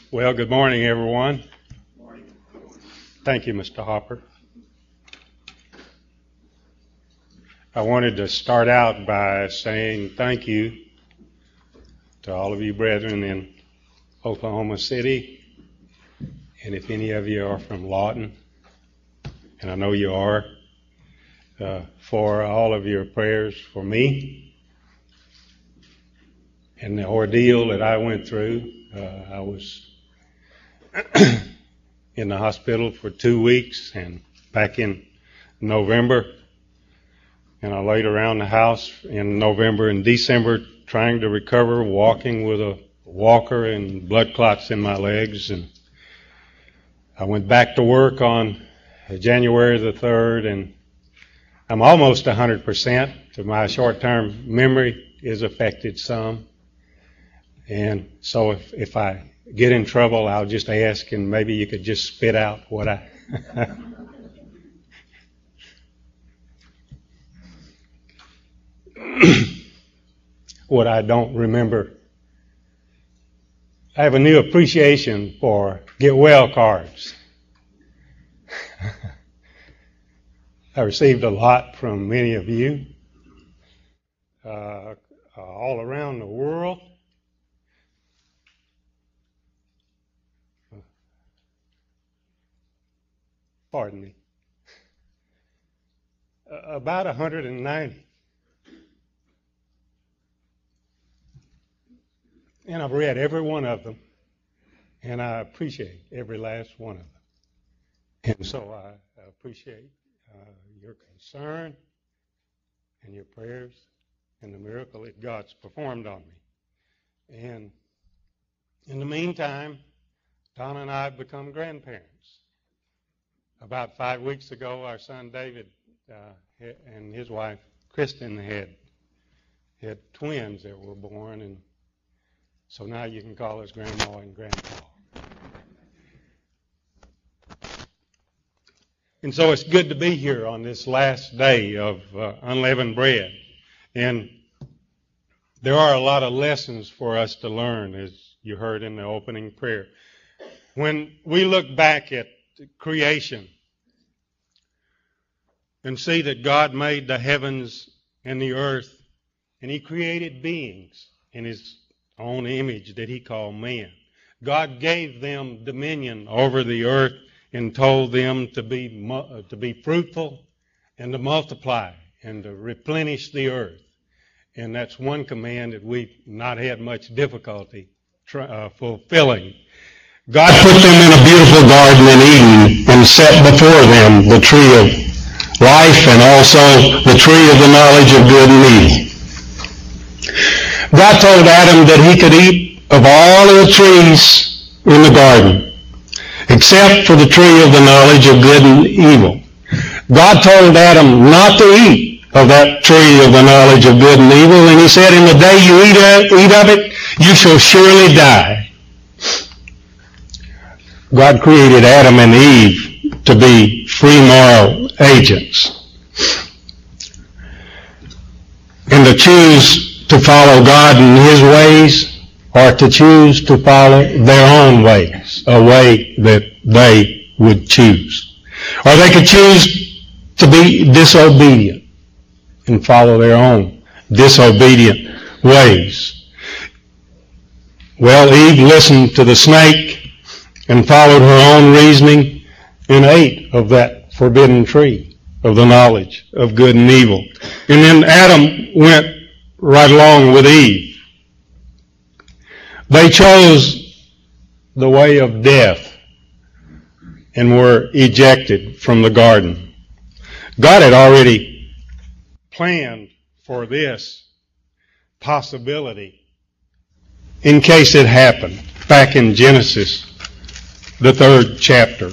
Well, good morning, everyone. Thank you, Mr. Hopper. I wanted to start out by saying thank you to all of you brethren in Oklahoma City, and if any of you are from Lawton, and I know you are, for all of your prayers for me and the ordeal that I went through. I was in the hospital for 2 weeks and back in November, and I laid around the house in November and December trying to recover, walking with a walker and blood clots in my legs. And I went back to work on January the 3rd, and I'm almost 100%. My short-term memory is affected some. And so if I get in trouble, I'll just ask, and maybe you could just spit out what I... what I don't remember. I have a new appreciation for get well cards. I received a lot from many of you all around the world. Pardon me. About 190. And I've read every one of them, and I appreciate every last one of them. And so I appreciate your concern and your prayers and the miracle that God's performed on me. And in the meantime, Donna and I have become grandparents. About 5 weeks ago, our son David and his wife Kristen had twins that were born, and so now you can call us Grandma and Grandpa. And so it's good to be here on this last day of unleavened bread. And there are a lot of lessons for us to learn, as you heard in the opening prayer. When we look back at creation and see that God made the heavens and the earth, and He created beings in His own image that He called man. God gave them dominion over the earth and told them to be fruitful and to multiply and to replenish the earth. And that's one command that we've not had much difficulty fulfilling. God put them in a beautiful garden in Eden and set before them the tree of life and also the tree of the knowledge of good and evil. God told Adam that he could eat of all of the trees in the garden, except for the tree of the knowledge of good and evil. God told Adam not to eat of that tree of the knowledge of good and evil, and He said, in the day you eat of it, you shall surely die. God created Adam and Eve to be free moral agents and to choose to follow God in His ways or to choose to follow their own ways, a way that they would choose. Or they could choose to be disobedient and follow their own disobedient ways. Well, Eve listened to the snake and followed her own reasoning and ate of that forbidden tree of the knowledge of good and evil. And then Adam went right along with Eve. They chose the way of death and were ejected from the garden. God had already planned for this possibility in case it happened back in Genesis, the 3rd chapter,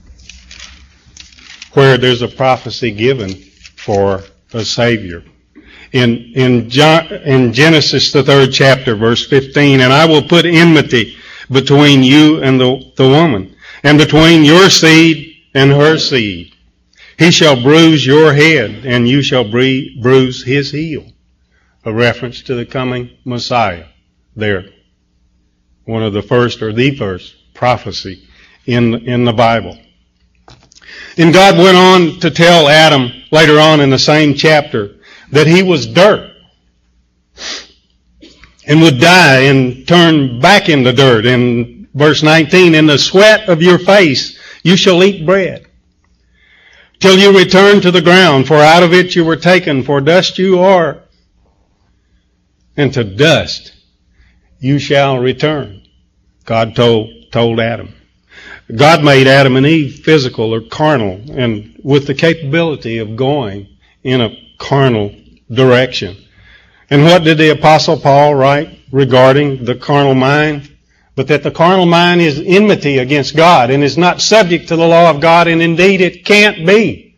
where there's a prophecy given for a Savior. In Genesis, the 3rd chapter, verse 15, and I will put enmity between you and the woman, and between your seed and her seed. He shall bruise your head, and you shall bruise his heel. A reference to the coming Messiah there. One of the first or the first prophecy in the Bible. And God went on to tell Adam later on in the same chapter that he was dirt and would die and turn back into dirt. In verse 19, in the sweat of your face you shall eat bread till you return to the ground, for out of it you were taken, for dust you are, and to dust you shall return. God told Adam. God made Adam and Eve physical or carnal, and with the capability of going in a carnal direction. And what did the Apostle Paul write regarding the carnal mind? But that the carnal mind is enmity against God and is not subject to the law of God, and indeed it can't be.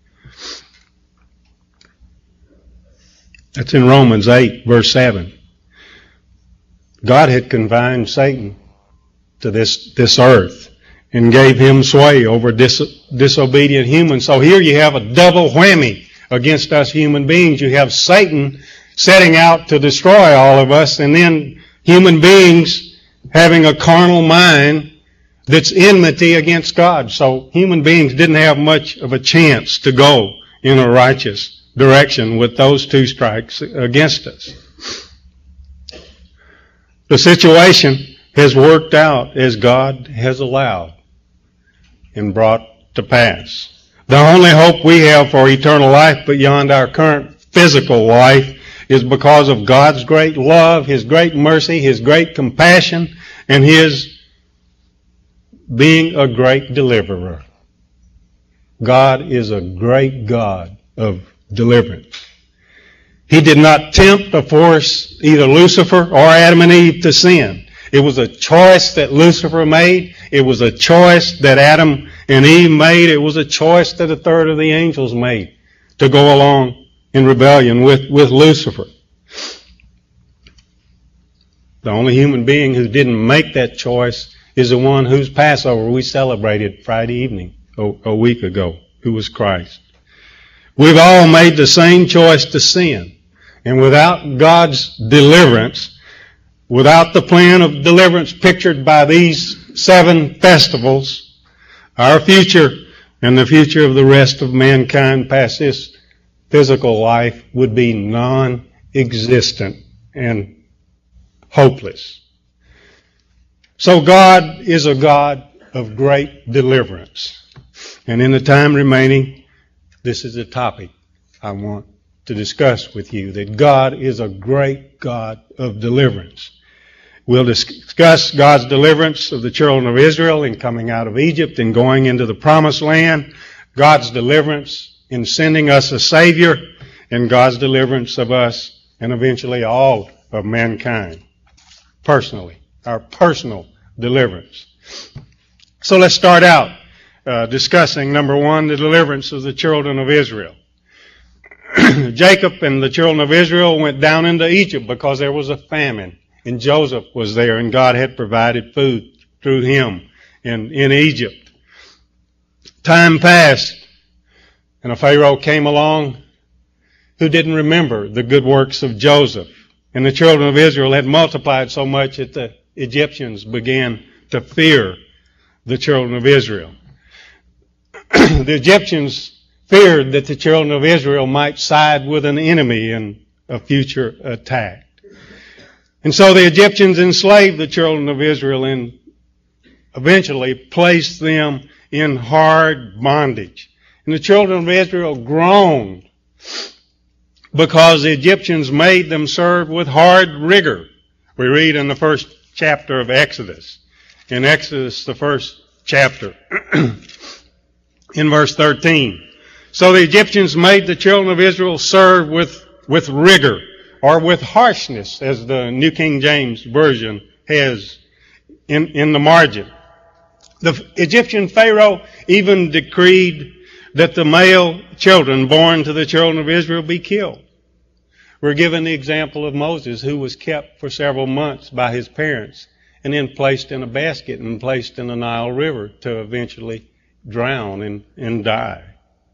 That's in Romans 8, verse 7. God had confined Satan to this earth and gave him sway over disobedient humans. So here you have a double whammy against us human beings. You have Satan setting out to destroy all of us, and then human beings having a carnal mind that's enmity against God. So human beings didn't have much of a chance to go in a righteous direction with those two strikes against us. The situation has worked out as God has allowed and brought to pass. The only hope we have for eternal life beyond our current physical life is because of God's great love, His great mercy, His great compassion, and His being a great deliverer. God is a great God of deliverance. He did not tempt or force either Lucifer or Adam and Eve to sin. It was a choice that Lucifer made. It was a choice that Adam and Eve made. It was a choice that a third of the angels made to go along in rebellion with Lucifer. The only human being who didn't make that choice is the one whose Passover we celebrated Friday evening a week ago, who was Christ. We've all made the same choice to sin. And without God's deliverance, without the plan of deliverance pictured by these 7 festivals, our future and the future of the rest of mankind past this physical life would be non-existent and hopeless. So God is a God of great deliverance. And in the time remaining, this is the topic I want to discuss with you, that God is a great God of deliverance. We'll discuss God's deliverance of the children of Israel in coming out of Egypt and going into the Promised Land, God's deliverance in sending us a Savior, and God's deliverance of us and eventually all of mankind. Personally, our personal deliverance. So let's start out discussing, number 1, the deliverance of the children of Israel. Jacob and the children of Israel went down into Egypt because there was a famine. And Joseph was there, and God had provided food through him in Egypt. Time passed, and a Pharaoh came along who didn't remember the good works of Joseph. And the children of Israel had multiplied so much that the Egyptians began to fear the children of Israel. The Egyptians feared that the children of Israel might side with an enemy in a future attack. And so the Egyptians enslaved the children of Israel and eventually placed them in hard bondage. And the children of Israel groaned because the Egyptians made them serve with hard rigor. We read in the first chapter of Exodus. In Exodus, the first chapter, in verse 13. So the Egyptians made the children of Israel serve with rigor, or with harshness, as the New King James Version has in the margin. The Egyptian Pharaoh even decreed that the male children born to the children of Israel be killed. We're given the example of Moses, who was kept for several months by his parents and then placed in a basket and placed in the Nile River to eventually drown and die.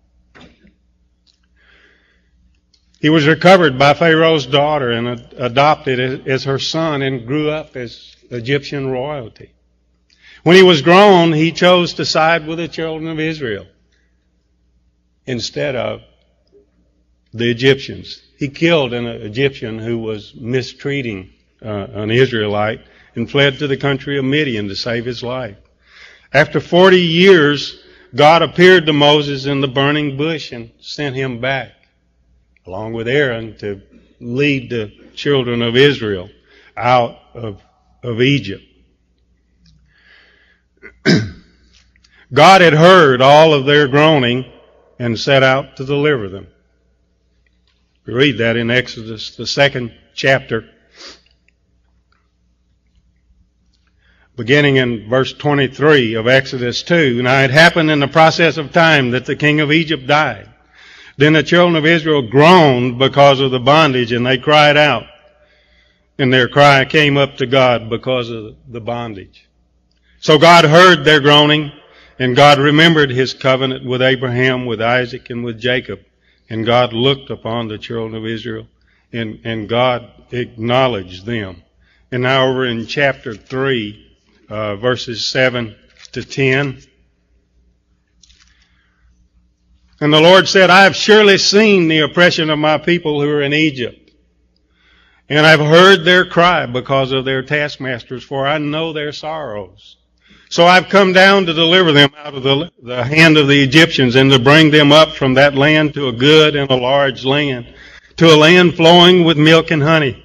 He was recovered by Pharaoh's daughter and adopted as her son and grew up as Egyptian royalty. When he was grown, he chose to side with the children of Israel instead of the Egyptians. He killed an Egyptian who was mistreating an Israelite and fled to the country of Midian to save his life. After 40 years, God appeared to Moses in the burning bush and sent him back, along with Aaron, to lead the children of Israel out of Egypt. God had heard all of their groaning and set out to deliver them. We read that in Exodus, the 2nd chapter, beginning in verse 23 of Exodus 2. Now it happened in the process of time that the king of Egypt died. Then the children of Israel groaned because of the bondage, and they cried out. And their cry came up to God because of the bondage. So God heard their groaning, and God remembered his covenant with Abraham, with Isaac, and with Jacob. And God looked upon the children of Israel, and God acknowledged them. And now over in chapter 3, verses 7 to 10. And the Lord said, I have surely seen the oppression of my people who are in Egypt. And I've heard their cry because of their taskmasters, for I know their sorrows. So I've come down to deliver them out of the hand of the Egyptians and to bring them up from that land to a good and a large land, to a land flowing with milk and honey,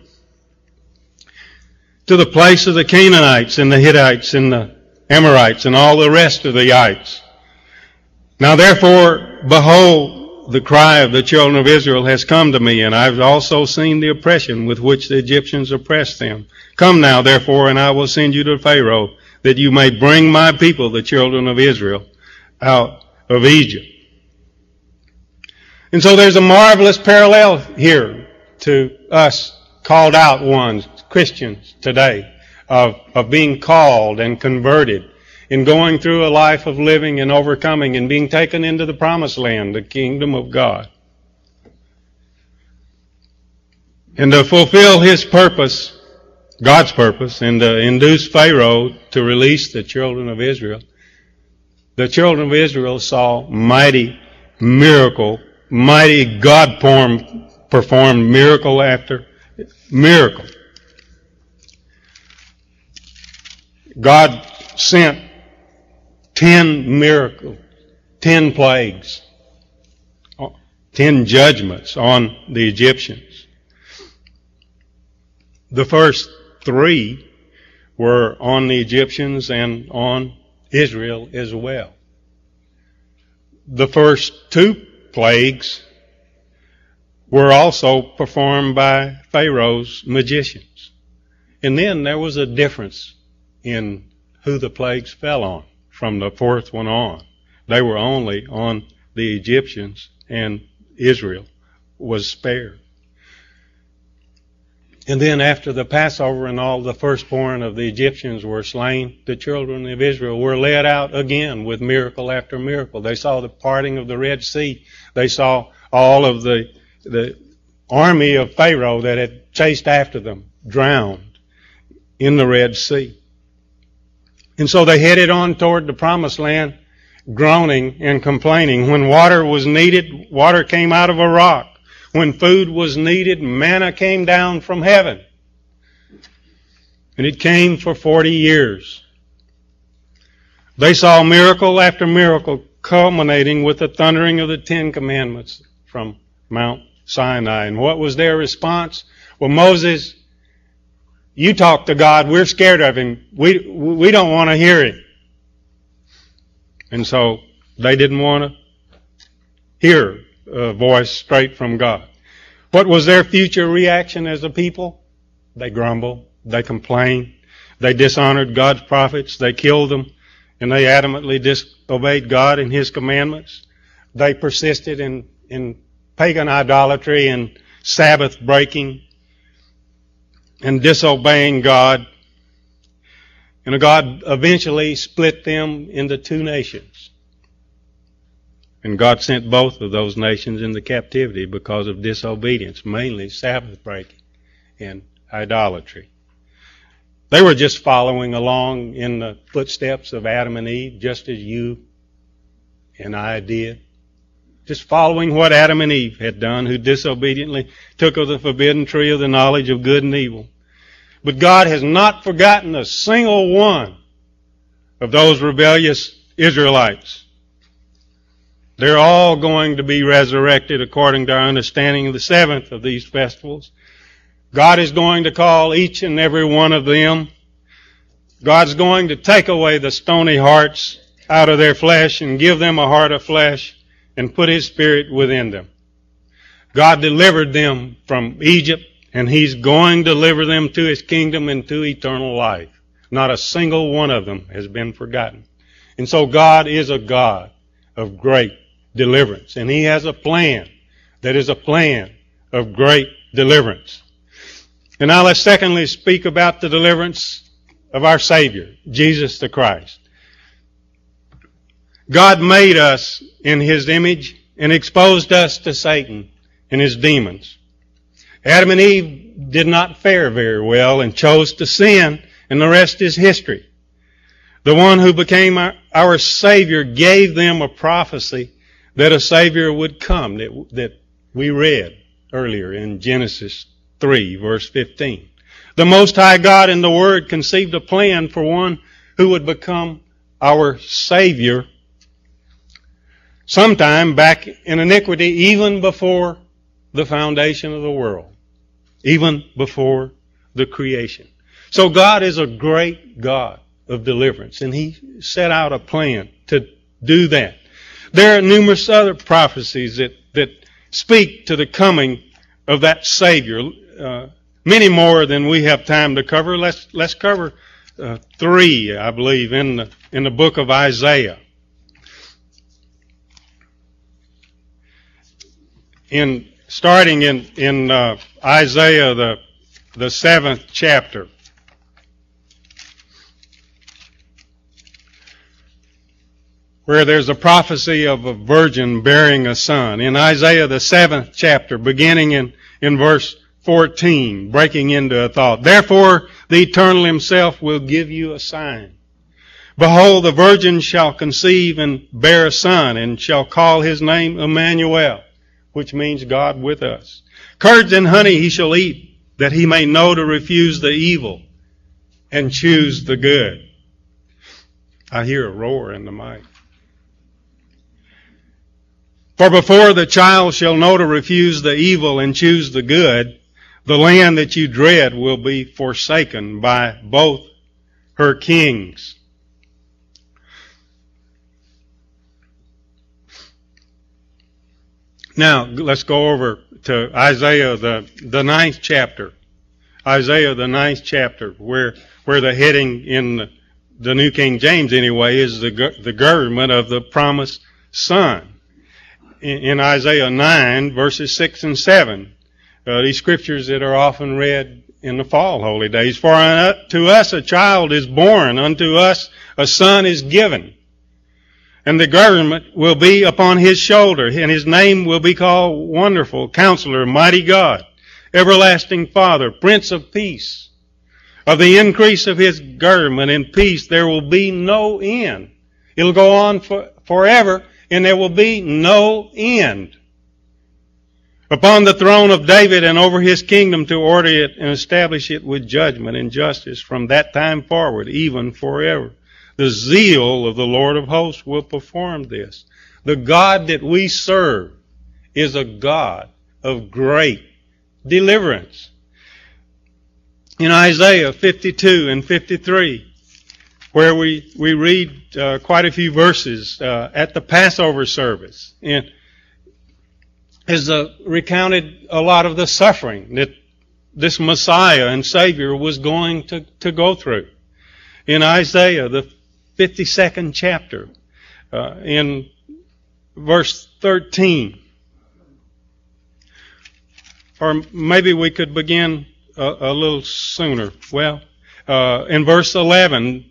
to the place of the Canaanites and the Hittites and the Amorites and all the rest of the ites. Now therefore, behold, the cry of the children of Israel has come to me, and I've also seen the oppression with which the Egyptians oppressed them. Come now, therefore, and I will send you to Pharaoh, that you may bring my people, the children of Israel, out of Egypt. And so there's a marvelous parallel here to us called out ones, Christians today, of being called and converted and going through a life of living and overcoming and being taken into the promised land, the kingdom of God. And to fulfill his purpose, God's purpose, and to induce Pharaoh to release the children of Israel, the children of Israel saw mighty miracle, mighty God-performed miracle after miracle. God sent 10 miracles, 10 plagues, 10 judgments on the Egyptians. The first 3 were on the Egyptians and on Israel as well. The first 2 plagues were also performed by Pharaoh's magicians. And then there was a difference in who the plagues fell on from the 4th one on. They were only on the Egyptians, and Israel was spared. And then after the Passover and all the firstborn of the Egyptians were slain, the children of Israel were led out again with miracle after miracle. They saw the parting of the Red Sea. They saw all of the army of Pharaoh that had chased after them drowned in the Red Sea. And so they headed on toward the promised land, groaning and complaining. When water was needed, water came out of a rock. When food was needed, manna came down from heaven. And it came for 40 years. They saw miracle after miracle, culminating with the thundering of the 10 Commandments from Mount Sinai. And what was their response? Well, Moses, you talk to God. We're scared of him. We don't want to hear him. And so they didn't want to hear a voice straight from God. What was their future reaction as a people? They grumbled. They complained. They dishonored God's prophets. They killed them. And they adamantly disobeyed God and his commandments. They persisted in pagan idolatry and Sabbath breaking and disobeying God. And God eventually split them into 2 nations. And God sent both of those nations into captivity because of disobedience, mainly Sabbath breaking and idolatry. They were just following along in the footsteps of Adam and Eve, just as you and I did. Just following what Adam and Eve had done, who disobediently took of the forbidden tree of the knowledge of good and evil. But God has not forgotten a single one of those rebellious Israelites. They're all going to be resurrected according to our understanding of the seventh of these festivals. God is going to call each and every one of them. God's going to take away the stony hearts out of their flesh and give them a heart of flesh and put His Spirit within them. God delivered them from Egypt, and He's going to deliver them to His kingdom and to eternal life. Not a single one of them has been forgotten. And so God is a God of great deliverance. And He has a plan that is a plan of great deliverance. And now let's secondly speak about the deliverance of our Savior, Jesus the Christ. God made us in His image and exposed us to Satan and his demons. Adam and Eve did not fare very well and chose to sin, and the rest is history. The one who became our Savior gave them a prophecy that a Savior would come that we read earlier in Genesis 3, verse 15. The Most High God in the Word conceived a plan for one who would become our Savior sometime back in iniquity, even before the foundation of the world, even before the creation. So God is a great God of deliverance, and He set out a plan to do that. There are numerous other prophecies that speak to the coming of that Savior, many more than we have time to cover. Let's cover three, I believe, in the book of Isaiah. Starting in Isaiah, the 7th chapter. Where there's a prophecy of a virgin bearing a son. In Isaiah, the 7th chapter, beginning in verse 14, breaking into a thought. Therefore, the Eternal Himself will give you a sign. Behold, the virgin shall conceive and bear a son, and shall call his name Emmanuel, which means God with us. Curds and honey He shall eat, that He may know to refuse the evil and choose the good. I hear a roar in the mic. For before the child shall know to refuse the evil and choose the good, the land that you dread will be forsaken by both her kings. Now, let's go over to Isaiah, the 9th chapter. Isaiah, the 9th chapter, where the heading in the New King James anyway is the government of the promised Son. In Isaiah 9, verses 6 and 7, these scriptures that are often read in the fall holy days. For to us a child is born, unto us a son is given. And the government will be upon His shoulder, and His name will be called Wonderful, Counselor, Mighty God, Everlasting Father, Prince of Peace. Of the increase of His government and peace there will be no end. It'll go on forever, and there will be no end. Upon the throne of David and over His kingdom, to order it and establish it with judgment and justice from that time forward, even forever. The zeal of the Lord of hosts will perform this. The God that we serve is a God of great deliverance. In Isaiah 52 and 53, where we read quite a few verses at the Passover service, and has recounted a lot of the suffering that this Messiah and Savior was going to go through. In Isaiah, the 52nd chapter, in verse 13. Or maybe we could begin a little sooner. Well, in verse 11,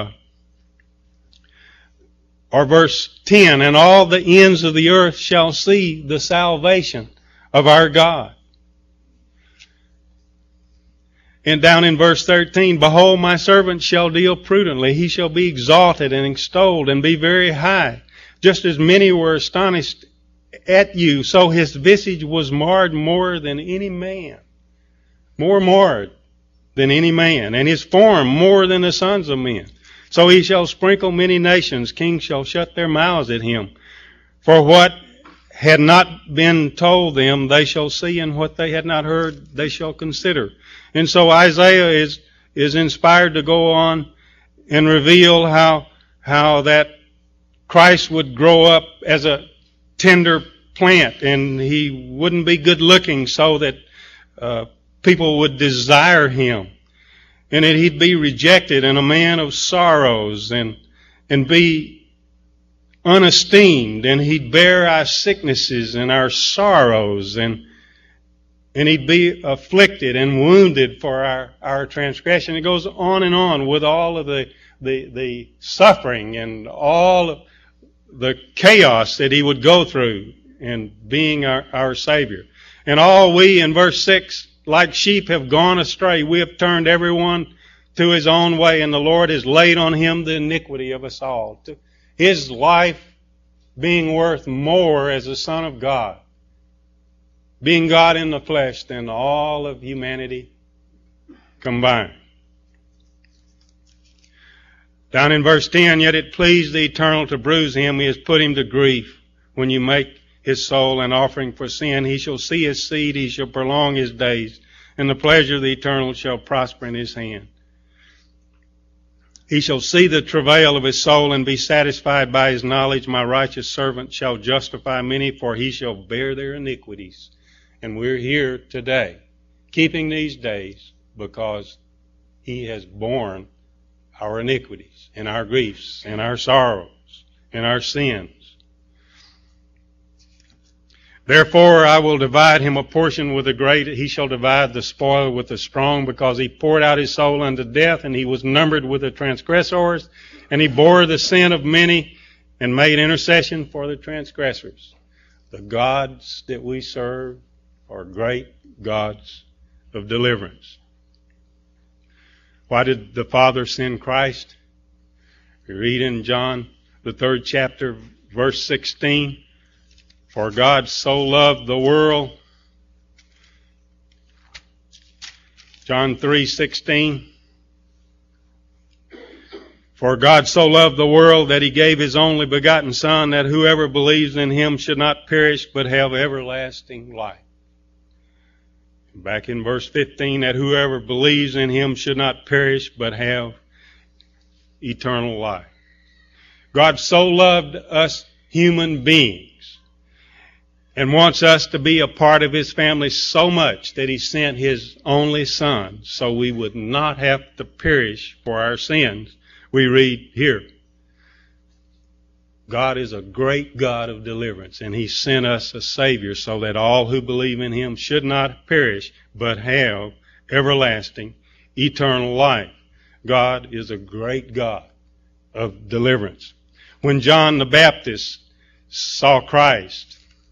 or verse 10, and all the ends of the earth shall see the salvation of our God. And down in verse 13, behold, my servant shall deal prudently. He shall be exalted and extolled and be very high. Just as many were astonished at you, so his visage was marred more than any man. More marred than any man, and his form more than the sons of men. So he shall sprinkle many nations. Kings shall shut their mouths at him. For what had not been told them, they shall see, and what they had not heard, they shall consider. And so Isaiah is inspired to go on and reveal how that Christ would grow up as a tender plant, and he wouldn't be good looking so that people would desire him, and that he'd be rejected and a man of sorrows and be unesteemed, and he'd bear our sicknesses and our sorrows, and he'd be afflicted and wounded for our transgression. It goes on and on with all of the suffering and all of the chaos that he would go through in being our Savior. And all we, in verse 6, like sheep have gone astray. We have turned everyone to his own way, and the Lord has laid on him the iniquity of us all. His life being worth more as a Son of God, being God in the flesh, than all of humanity combined. Down in verse 10, yet it pleased the Eternal to bruise him. He has put him to grief. When you make his soul an offering for sin, he shall see his seed, he shall prolong his days, and the pleasure of the Eternal shall prosper in his hand. He shall see the travail of his soul and be satisfied by his knowledge. My righteous servant shall justify many, for he shall bear their iniquities. And we're here today, keeping these days, because he has borne our iniquities and our griefs and our sorrows and our sins. Therefore I will divide him a portion with the great. He shall divide the spoil with the strong, because he poured out his soul unto death, and he was numbered with the transgressors, and he bore the sin of many and made intercession for the transgressors. The gods that we serve are great gods of deliverance. Why did the Father send Christ? We read in John, the 3rd chapter, verse 16, for God so loved the world. John 3:16. For God so loved the world that he gave his only begotten Son, that whoever believes in him should not perish but have everlasting life. Back in verse 15, that whoever believes in him should not perish but have eternal life. God so loved us human beings and wants us to be a part of his family so much that he sent his only Son so we would not have to perish for our sins. We read here, God is a great God of deliverance, and he sent us a Savior so that all who believe in him should not perish but have everlasting, eternal life. God is a great God of deliverance. When John the Baptist saw Christ,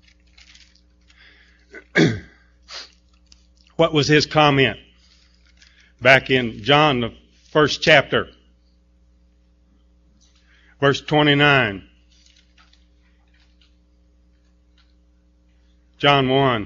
what was his comment? Back in John, the 1st chapter, verse 29. John 1,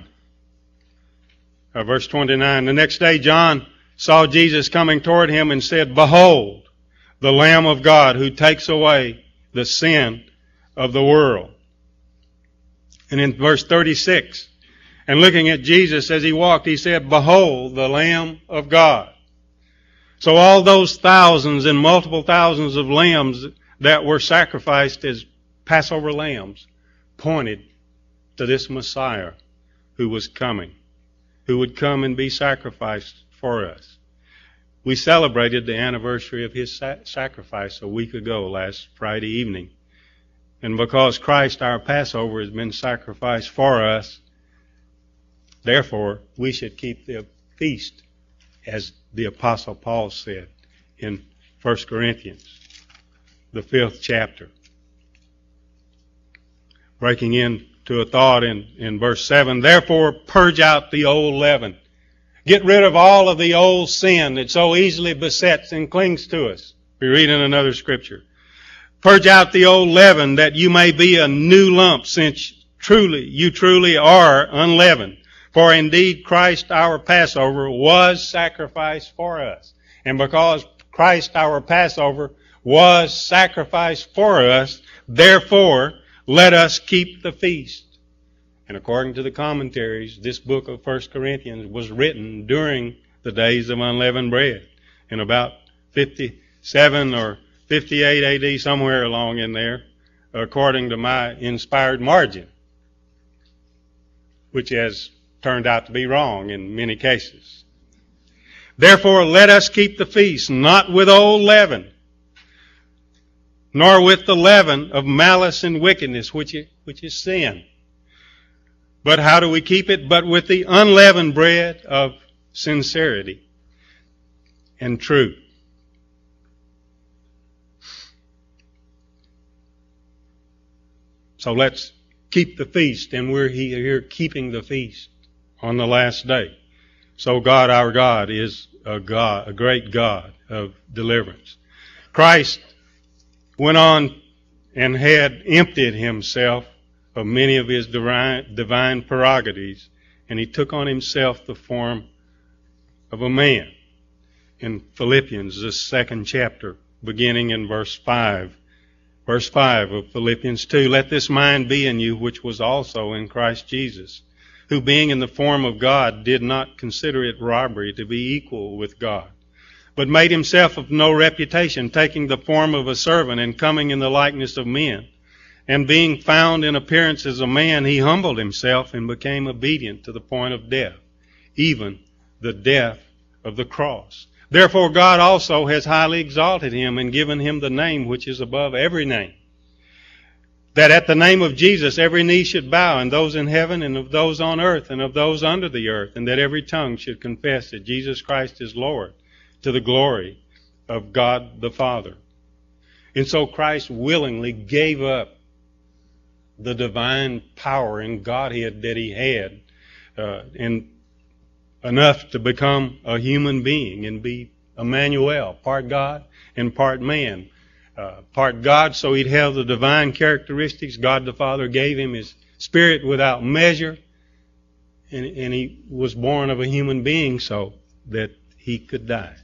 verse 29. The next day John saw Jesus coming toward him and said, behold, the Lamb of God who takes away the sin of the world. And in verse 36, and looking at Jesus as he walked, he said, behold, the Lamb of God. So all those thousands and multiple thousands of lambs that were sacrificed as Passover lambs pointed to this Messiah who was coming, who would come and be sacrificed for us. We celebrated the anniversary of his sacrifice a week ago, last Friday evening. And because Christ, our Passover, has been sacrificed for us, therefore, we should keep the feast, as the Apostle Paul said in 1 Corinthians, the 5th chapter. Breaking into a thought in verse 7, therefore purge out the old leaven. Get rid of all of the old sin that so easily besets and clings to us. We read in another scripture. Purge out the old leaven that you may be a new lump, since you truly are unleavened. For indeed Christ our Passover was sacrificed for us. And because Christ our Passover was sacrificed for us, therefore let us keep the feast. And according to the commentaries, this book of 1 Corinthians was written during the days of unleavened bread, in about 57 or 58 AD, somewhere along in there, according to my inspired margin, which has turned out to be wrong in many cases. Therefore, let us keep the feast, not with old leaven, nor with the leaven of malice and wickedness, which is sin. But how do we keep it? But with the unleavened bread of sincerity and truth. So let's keep the feast, and we're here keeping the feast on the last day. So God, our God, is a great God of deliverance. Christ went on and had emptied himself of many of his divine prerogatives, and he took on himself the form of a man. In Philippians, the 2nd chapter, beginning in verse 5. Verse 5 of Philippians 2, let this mind be in you, which was also in Christ Jesus, who being in the form of God did not consider it robbery to be equal with God, but made himself of no reputation, taking the form of a servant and coming in the likeness of men. And being found in appearance as a man, he humbled himself and became obedient to the point of death, even the death of the cross. Therefore God also has highly exalted him and given him the name which is above every name, that at the name of Jesus every knee should bow, and those in heaven and of those on earth and of those under the earth, and that every tongue should confess that Jesus Christ is Lord, to the glory of God the Father. And so Christ willingly gave up the divine power and Godhead that he had, and enough to become a human being and be Emmanuel, part God and part man. Part God, so he'd have the divine characteristics. God the Father gave him his Spirit without measure, and he was born of a human being so that he could die.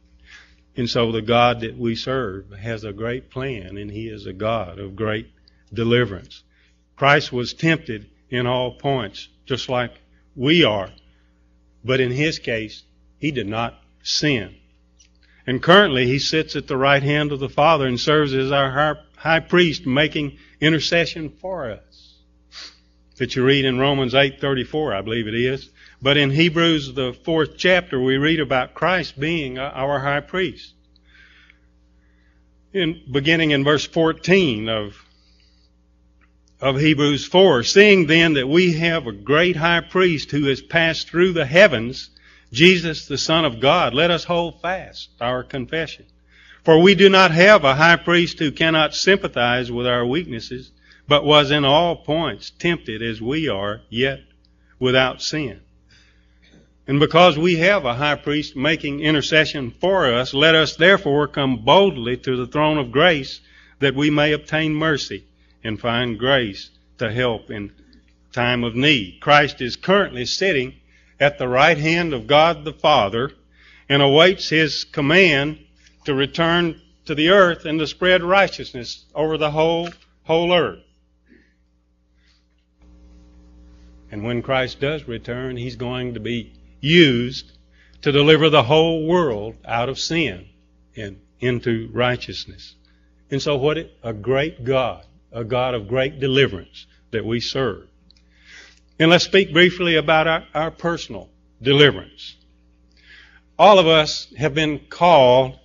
And so the God that we serve has a great plan, and he is a God of great deliverance. Christ was tempted in all points, just like we are. But in his case, he did not sin. And currently, he sits at the right hand of the Father and serves as our high priest, making intercession for us. That you read in Romans 8:34, I believe it is. But in Hebrews, the 4th chapter, we read about Christ being our high priest. Beginning in verse 14 of Hebrews 4, seeing then that we have a great high priest who has passed through the heavens, Jesus, the Son of God, let us hold fast our confession. For we do not have a high priest who cannot sympathize with our weaknesses, but was in all points tempted as we are, yet without sin. And because we have a high priest making intercession for us, let us therefore come boldly to the throne of grace, that we may obtain mercy and find grace to help in time of need. Christ is currently sitting at the right hand of God the Father and awaits his command to return to the earth and to spread righteousness over the whole earth. And when Christ does return, he's going to be used to deliver the whole world out of sin and into righteousness. And so what a great God, a God of great deliverance that we serve. And let's speak briefly about our personal deliverance. All of us have been called,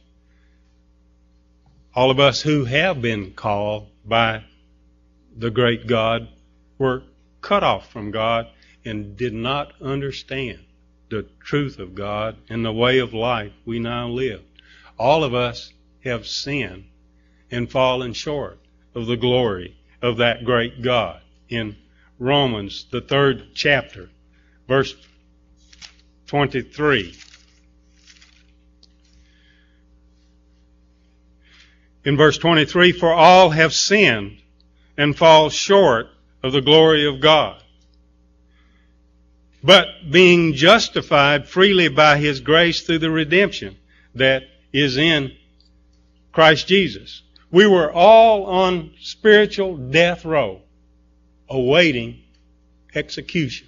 all of us who have been called by the great God were cut off from God and did not understand the truth of God and the way of life we now live. All of us have sinned and fallen short of the glory of that great God. In Romans, the 3rd chapter, verse 23. In verse 23, for all have sinned and fall short of the glory of God, but being justified freely by His grace through the redemption that is in Christ Jesus. We were all on spiritual death row, awaiting execution.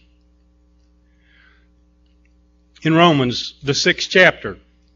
In Romans, the 6th chapter,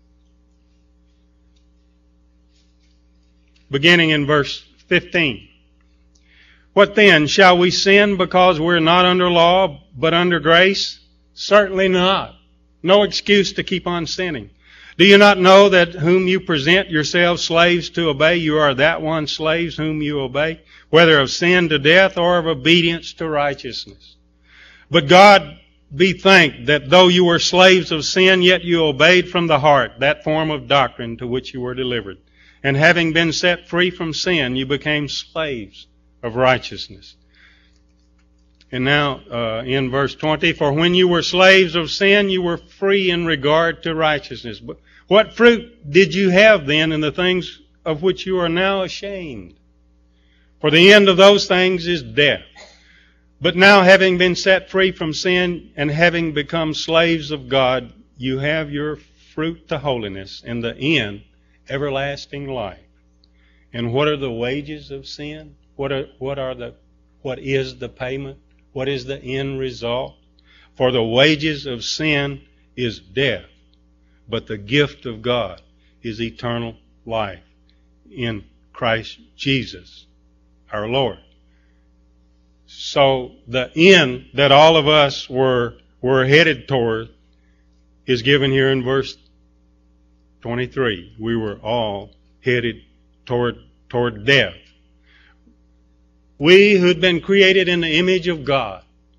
beginning in verse 15. What then? Shall we sin because we're not under law but under grace? Certainly not. No excuse to keep on sinning. Do you not know that whom you present yourselves slaves to obey, you are that one slaves whom you obey, whether of sin to death or of obedience to righteousness? But God be thanked that though you were slaves of sin, yet you obeyed from the heart that form of doctrine to which you were delivered. And having been set free from sin, you became slaves of righteousness. And now in verse 20, for when you were slaves of sin, you were free in regard to righteousness. But what fruit did you have then in the things of which you are now ashamed? For the end of those things is death. But now having been set free from sin and having become slaves of God, you have your fruit to holiness and the end everlasting life. And what are the wages of sin? What is the payment? What is the end result? For the wages of sin is death, but the gift of God is eternal life in Christ Jesus, our Lord. So the end that all of us were headed toward is given here in verse 23. We were all headed toward death. We who'd been created in the image of God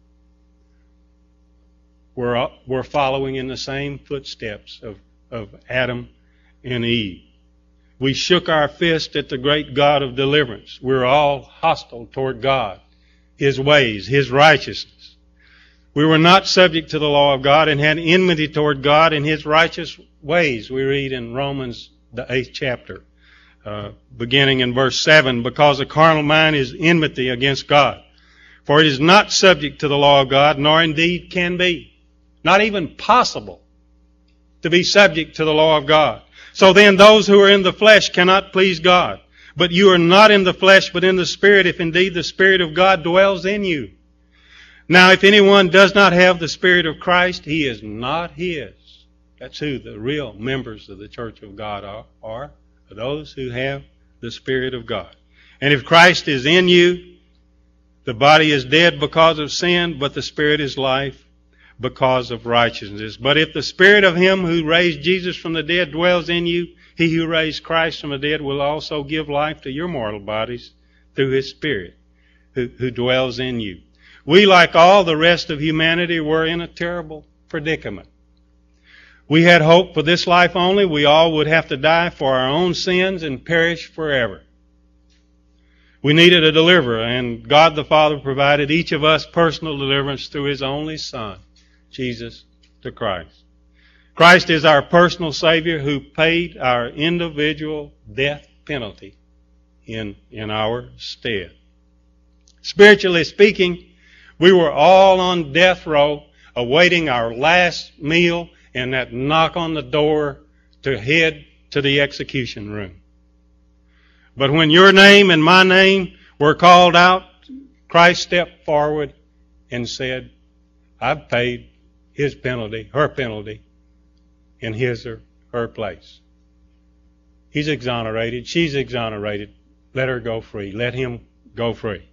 were following in the same footsteps of Adam and Eve. We shook our fist at the great God of deliverance. We're all hostile toward God, His ways, His righteousness. We were not subject to the law of God and had enmity toward God and His righteous ways. We read in Romans, the 8th chapter, beginning in verse 7, because the carnal mind is enmity against God. For it is not subject to the law of God, nor indeed can be. Not even possible to be subject to the law of God. So then those who are in the flesh cannot please God. But you are not in the flesh, but in the Spirit, if indeed the Spirit of God dwells in you. Now, if anyone does not have the Spirit of Christ, he is not His. That's who the real members of the church of God are those who have the Spirit of God. And if Christ is in you, the body is dead because of sin, but the Spirit is life because of righteousness. But if the Spirit of Him who raised Jesus from the dead dwells in you, He who raised Christ from the dead will also give life to your mortal bodies through His Spirit who dwells in you. We, like all the rest of humanity, were in a terrible predicament. We had hope for this life only. We all would have to die for our own sins and perish forever. We needed a deliverer, and God the Father provided each of us personal deliverance through His only Son, Jesus the Christ. Christ is our personal Savior who paid our individual death penalty in our stead. Spiritually speaking, we were all on death row awaiting our last meal and that knock on the door to head to the execution room. But when your name and my name were called out, Christ stepped forward and said, I've paid His penalty, her penalty, in his or her place. He's exonerated. She's exonerated. Let her go free. Let him go free.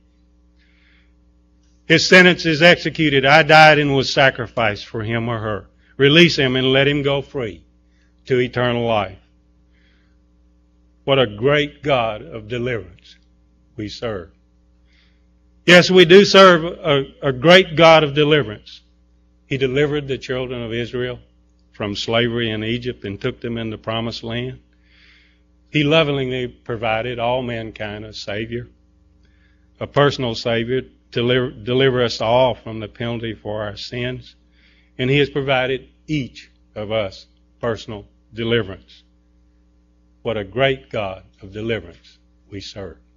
His sentence is executed. I died and was sacrificed for him or her. Release him and let him go free to eternal life. What a great God of deliverance we serve. Yes, we do serve a great God of deliverance. He delivered the children of Israel from slavery in Egypt and took them in the promised land. He lovingly provided all mankind a Savior, a personal Savior, to deliver us all from the penalty for our sins. And He has provided each of us personal deliverance. What a great God of deliverance we serve.